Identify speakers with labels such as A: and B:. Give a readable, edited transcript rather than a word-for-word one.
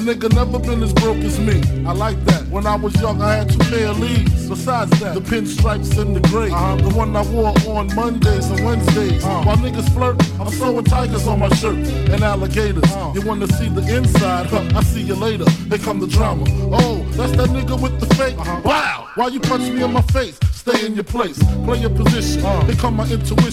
A: nigga never been as broke as me. I like that. When I was young, I had 2 pair of leaves. Besides that, the pinstripes and the gray. The one I wore on Mondays and Wednesdays. While niggas flirt, I'm sewing tigers on my shirt and alligators. You wanna see the inside? Huh, I see you later. Here come the drama. Oh, that's that nigga with the fake. Wow! Why you punch me in my face? Stay in your place. Play your position. Here come my intuition.